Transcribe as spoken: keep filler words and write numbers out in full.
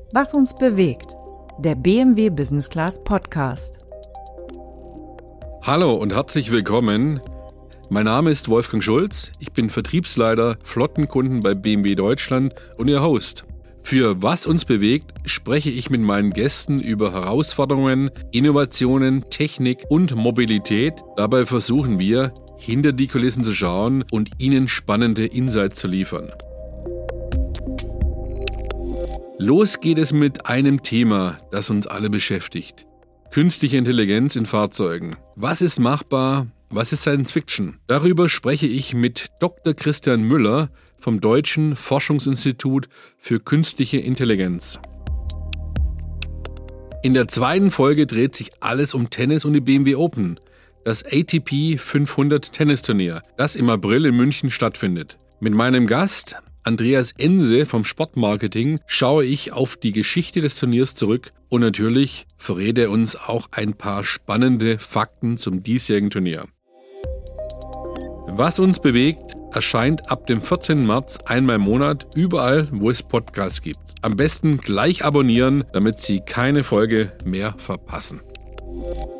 Was uns bewegt, der B M W Business Class Podcast. Hallo und herzlich willkommen. Mein Name ist Wolfgang Schulz, ich bin Vertriebsleiter Flottenkunden bei B M W Deutschland und Ihr Host. Für Was uns bewegt spreche ich mit meinen Gästen über Herausforderungen, Innovationen, Technik und Mobilität. Dabei versuchen wir, hinter die Kulissen zu schauen und Ihnen spannende Insights zu liefern. Los geht es mit einem Thema, das uns alle beschäftigt. Künstliche Intelligenz in Fahrzeugen. Was ist machbar? Was ist Science Fiction? Darüber spreche ich mit Doktor Christian Müller vom Deutschen Forschungsinstitut für Künstliche Intelligenz. In der zweiten Folge dreht sich alles um Tennis und die B M W Open, das A T P fünfhundert Tennisturnier, das im April in München stattfindet. Mit meinem Gast Andreas Ense vom Sportmarketing schaue ich auf die Geschichte des Turniers zurück und natürlich verrät er uns auch ein paar spannende Fakten zum diesjährigen Turnier. Was uns bewegt, erscheint ab dem vierzehnten März einmal im Monat überall, wo es Podcasts gibt. Am besten gleich abonnieren, damit Sie keine Folge mehr verpassen.